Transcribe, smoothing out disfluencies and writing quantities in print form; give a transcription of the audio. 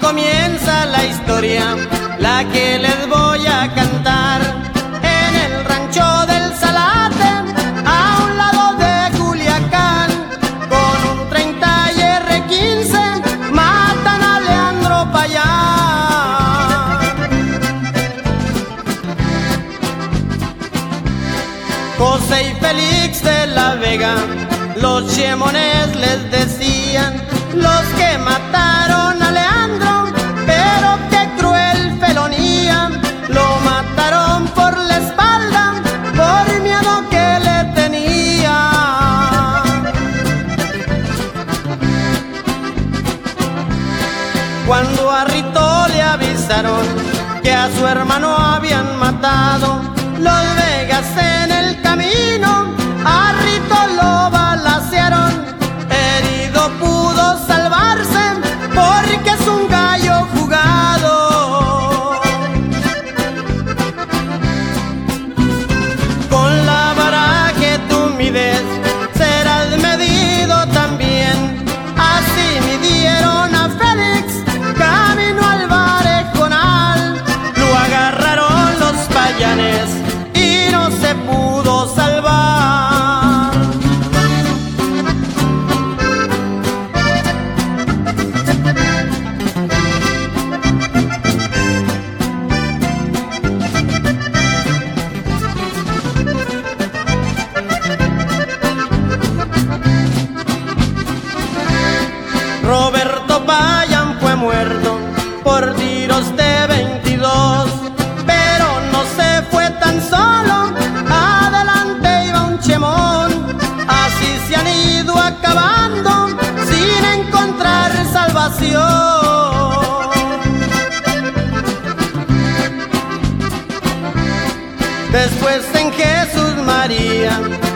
comienza la historia, la que les voy a cantar. En el rancho del Salate, a un lado de Culiacán, con un 30 y R15, matan a Leandro Payán. José y Félix de la Vega, los Chemones les decían, los que mataron a Leandro, pero qué cruel felonía, lo mataron por la espalda, por miedo que le tenía. Cuando a Rito le avisaron que a su hermano habían matado, los Vegas en el camino a Rito lo balacearon. Herido pudo salvarse porque es un gallo jugado. Con la vara que tú mides serás medido también. Así midieron a Félix camino al Varejonal. Lo agarraron los payanes y no se pudo salvar. Roberto Payán fue muerto por tiros de 22, pero no se fue tan solo, adelante iba un Chemón. Así se han ido acabando sin encontrar salvación. Después en Jesús María